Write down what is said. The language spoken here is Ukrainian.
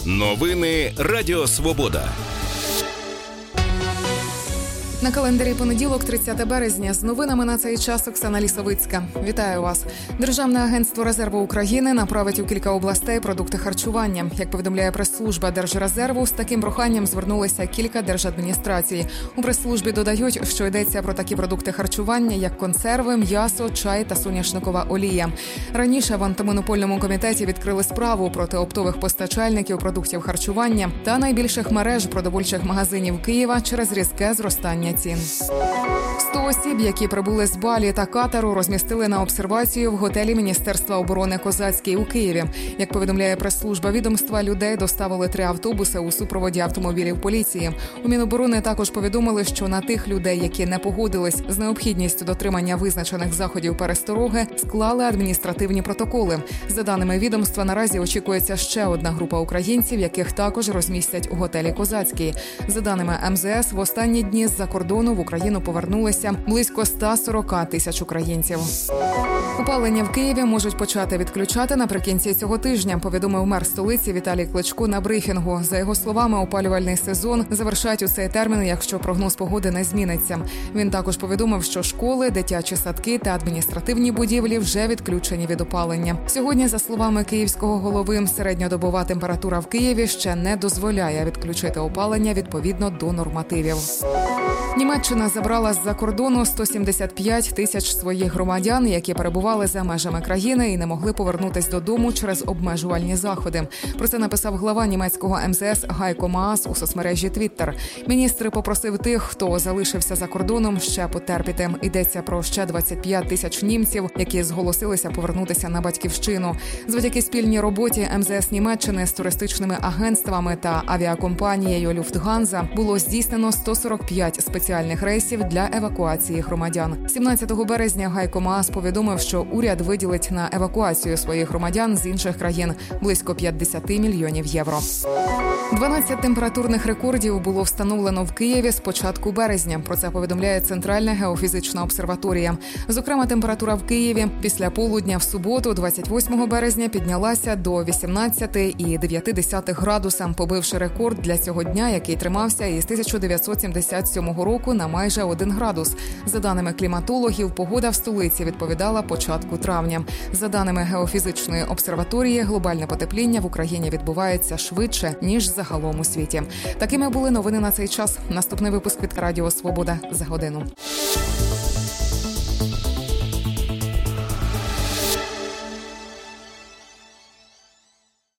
Новини Радіо Свобода. На календарі понеділок, 30 березня. З новинами на цей час Оксана Лісовицька. Вітаю вас. Державне агентство резерву України направить у кілька областей продукти харчування. Як повідомляє прес-служба Держрезерву, з таким проханням звернулися кілька держадміністрацій. У прес-службі додають, що йдеться про такі продукти харчування, як консерви, м'ясо, чай та соняшникова олія. Раніше в антимонопольному комітеті відкрили справу проти оптових постачальників продуктів харчування та найбільших мереж продовольчих магазинів Києва через різке зростання цін. 100 осіб, які прибули з Балі та Катару, розмістили на обсервацію в готелі Міністерства оборони «Козацький» у Києві. Як повідомляє прес-служба відомства, людей доставили 3 автобуси у супроводі автомобілів поліції. У Міноборони також повідомили, що на тих людей, які не погодились з необхідністю дотримання визначених заходів перестороги, склали адміністративні протоколи. За даними відомства, наразі очікується ще одна група українців, яких також розмістять у готелі «Козацький». За даними МЗС, в останні дні з-за кордону в Україну повернулися близько 140 тисяч українців. Опалення в Києві можуть почати відключати наприкінці цього тижня, повідомив мер столиці Віталій Кличко на брифінгу. За його словами, опалювальний сезон завершать у цей термін, якщо прогноз погоди не зміниться. Він також повідомив, що школи, дитячі садки та адміністративні будівлі вже відключені від опалення. Сьогодні, за словами київського голови, середньодобова температура в Києві ще не дозволяє відключити опалення відповідно до нормативів. Німеччина забрала з-за кордону 175 тисяч своїх громадян, які перебували за межами країни і не могли повернутися додому через обмежувальні заходи. Про це написав глава німецького МЗС Гайко Маас у соцмережі Twitter. Міністр попросив тих, хто залишився за кордоном, ще потерпіти. Йдеться про ще 25 тисяч німців, які зголосилися повернутися на батьківщину. Завдяки спільній роботі МЗС Німеччини з туристичними агентствами та авіакомпанією Люфтганза було здійснено 145 спеціальних рейсів для евакуації громадян. 17 березня Гайко Маас повідомив, що уряд виділить на евакуацію своїх громадян з інших країн близько 50 мільйонів євро. 12 температурних рекордів було встановлено в Києві з початку березня. Про це повідомляє Центральна геофізична обсерваторія. Зокрема, температура в Києві після полудня в суботу, 28 березня, піднялася до 18,9 градуса, побивши рекорд для цього дня, який тримався із 1977 року на майже 1 градус. За даними кліматологів, погода в столиці відповідала початку травня. За даними геофізичної обсерваторії, глобальне потепління в Україні відбувається швидше, ніж загалом у світі. Такими були новини на цей час. Наступний випуск від Радіо Свобода за годину.